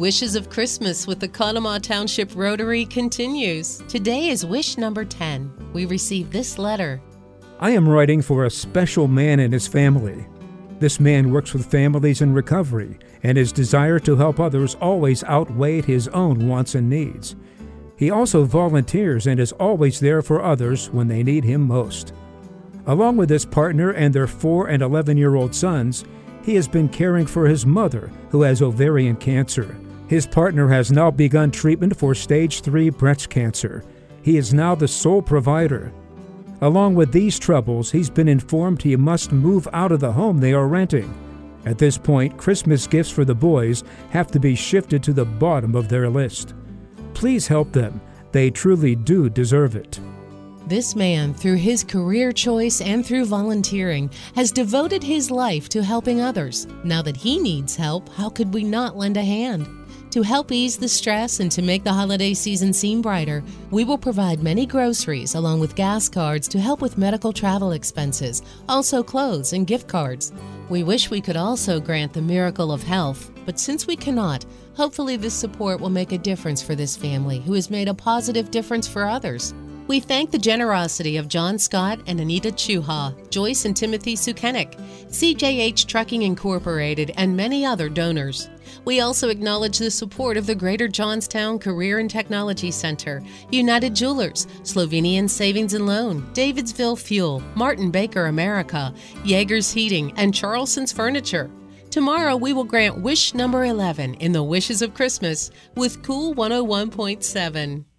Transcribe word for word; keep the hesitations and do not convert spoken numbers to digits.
Wishes of Christmas with the Conemaugh Township Rotary continues. Today is wish number ten. We received this letter. I am writing for a special man and his family. This man works with families in recovery, and his desire to help others always outweighed his own wants and needs. He also volunteers and is always there for others when they need him most. Along with his partner and their four and eleven-year-old sons, he has been caring for his mother, who has ovarian cancer. His partner has now begun treatment for stage three breast cancer. He is now the sole provider. Along with these troubles, he's been informed he must move out of the home they are renting. At this point, Christmas gifts for the boys have to be shifted to the bottom of their list. Please help them. They truly do deserve it. This man, through his career choice and through volunteering, has devoted his life to helping others. Now that he needs help, how could we not lend a hand? To help ease the stress and to make the holiday season seem brighter, we will provide many groceries along with gas cards to help with medical travel expenses, also clothes and gift cards. We wish we could also grant the miracle of health, but since we cannot, hopefully this support will make a difference for this family who has made a positive difference for others. We thank the generosity of John Scott and Anita Chuha, Joyce and Timothy Sukenik, C J H Trucking Incorporated, and many other donors. We also acknowledge the support of the Greater Johnstown Career and Technology Center, United Jewelers, Slovenian Savings and Loan, Davidsville Fuel, Martin Baker America, Jaegers Heating, and Charleston's Furniture. Tomorrow we will grant wish number eleven in the Wishes of Christmas with Cool one oh one point seven.